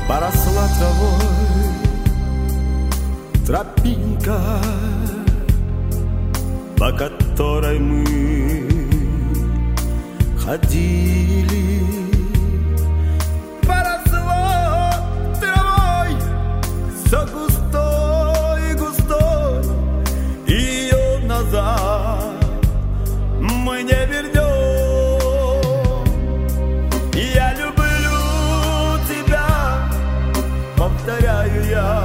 поросла травой тропинка, по которой мы ходили. Поросла травой все густой, густой, и ее назад мы не вернем. Я люблю тебя, повторяю я.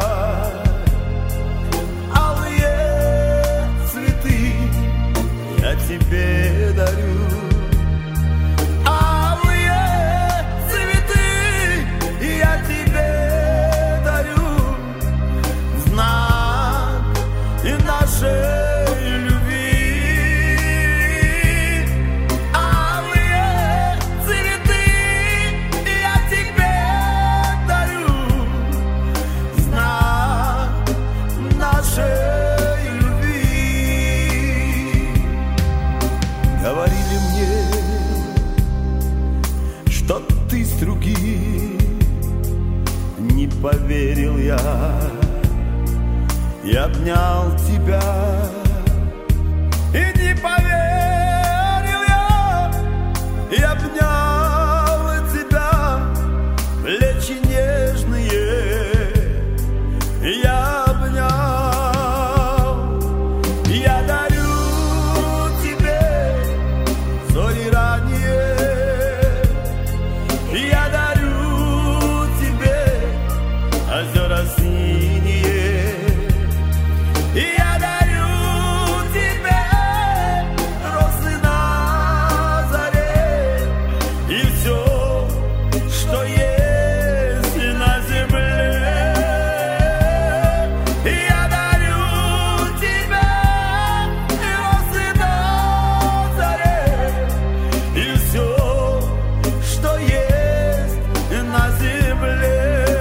Алые цветы я тебе дарю. Алые цветы я тебе дарю. Знак нашей любви. Алые цветы я тебе дарю. Знак нашей любви. Говорили мне, что ты с другим, не поверил я. Я обнял тебя и не поверил я. Я обнял тебя, плечи нежные я обнял. Я дарю тебе зори ранние. Я дарю тебе озера синие. Я дарю тебе росы на заре и все, что есть на земле. Я дарю тебе росы на заре и все, что есть на земле.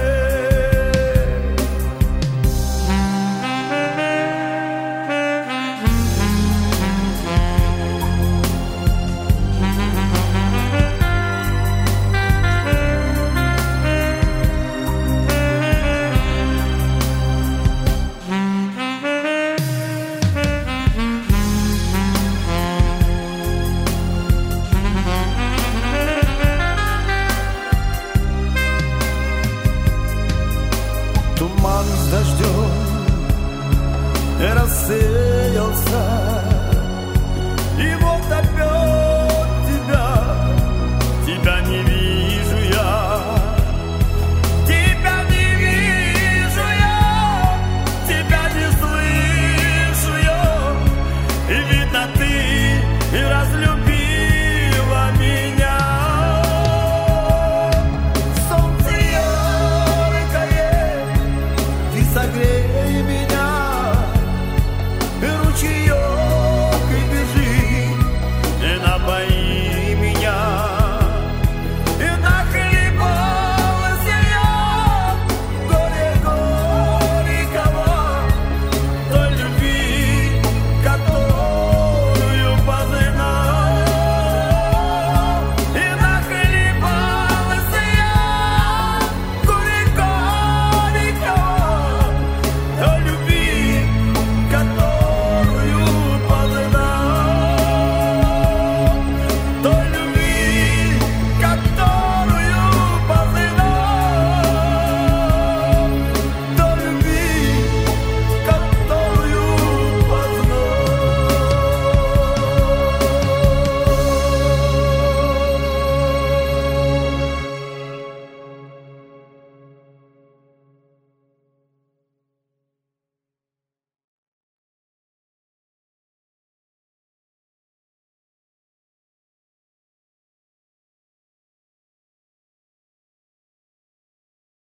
Туман с дождем рассеялся, и